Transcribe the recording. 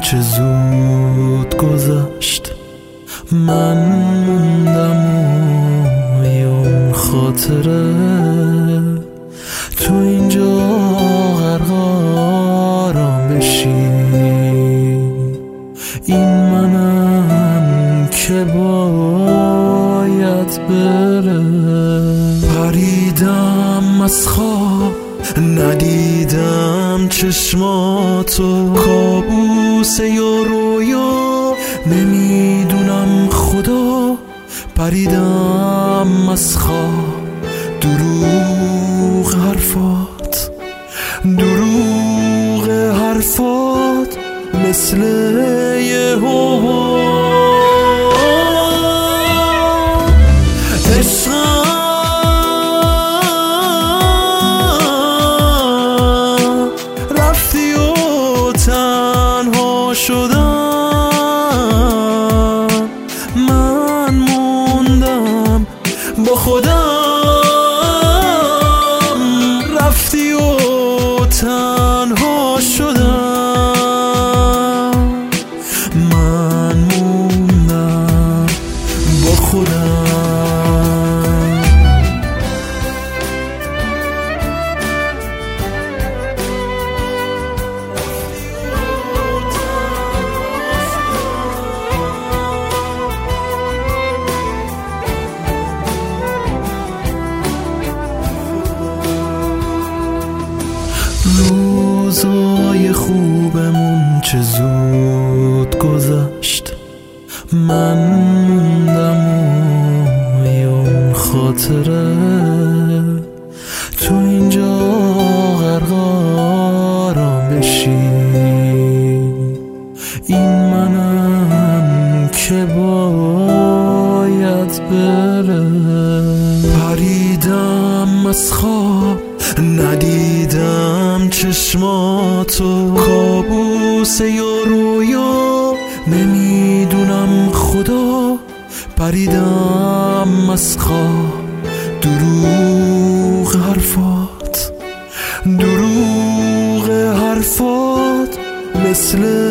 چه زود گذشت، من موندم و اون خاطره تو اینجا غرقارم بشی. این منم که باید بره. پریدم از خواب ندیدم چشماتو، کابوس یا رویا نمیدونم خدا. پریدم از خواب دروغ حرفات، دروغ حرفات مثل یه هوا. رفتی و تنها شدم، من موندم با خودم. رفتی و تنها شدم، من موندم با خودم. روزای خوبمون چه زود گذشت، من موندم و اون خاطره تو اینجا غرقارم بشی. این منم که باید بره. پریدم از خواب ندیدم چشماتو، کابوس یا رویا نمیدونم خدا. پریدم از خواب دروغ حرفات، دروغ حرفات مثل